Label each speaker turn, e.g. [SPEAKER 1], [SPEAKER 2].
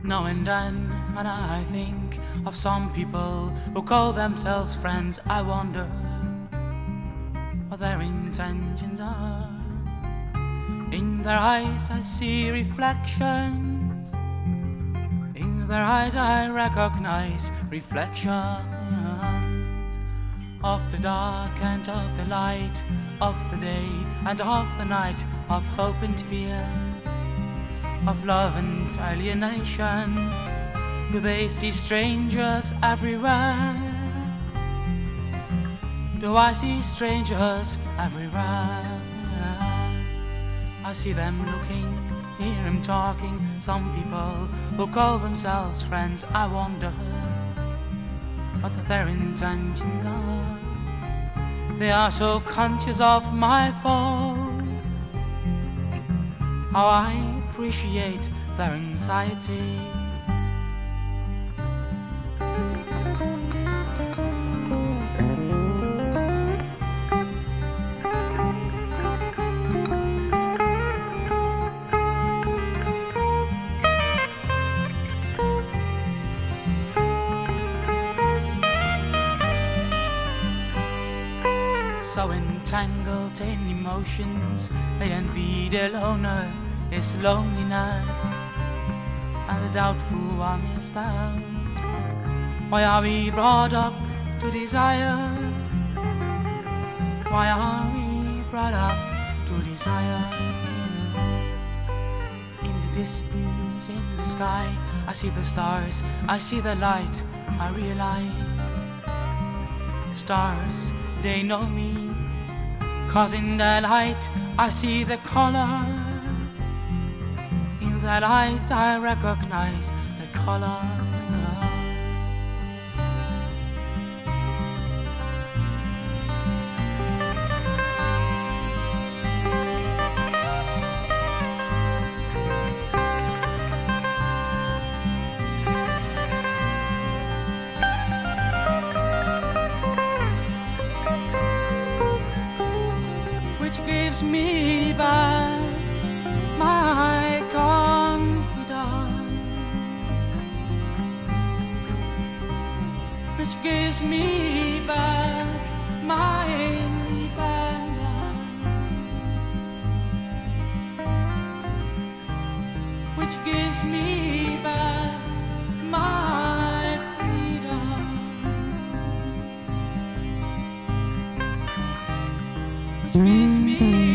[SPEAKER 1] Now and then, when I think of some people who call themselves friends, I wonder what their intentions are. In their eyes I see reflections, in their eyes I recognize reflections of the dark and of the light, of the day and of the night, of hope and fear, of love and alienation. Do they see strangers everywhere? Do I see strangers everywhere? I see them looking, hear them talking. Some people who call themselves friends, I wonder what their intentions are. They are so conscious of my fault, how I appreciate their anxiety. So entangled in emotions, they envy the loner his loneliness, and the doubtful one is doubt. Why are we brought up to desire? Why are we brought up to desire? In the distance, in the sky, I see the stars, I see the light, I realize stars, they know me, 'cause in the light I see the colors. In that light I recognize the color. Which gives me back my confidence, which gives me back my independence, which gives me back my freedom, which gives me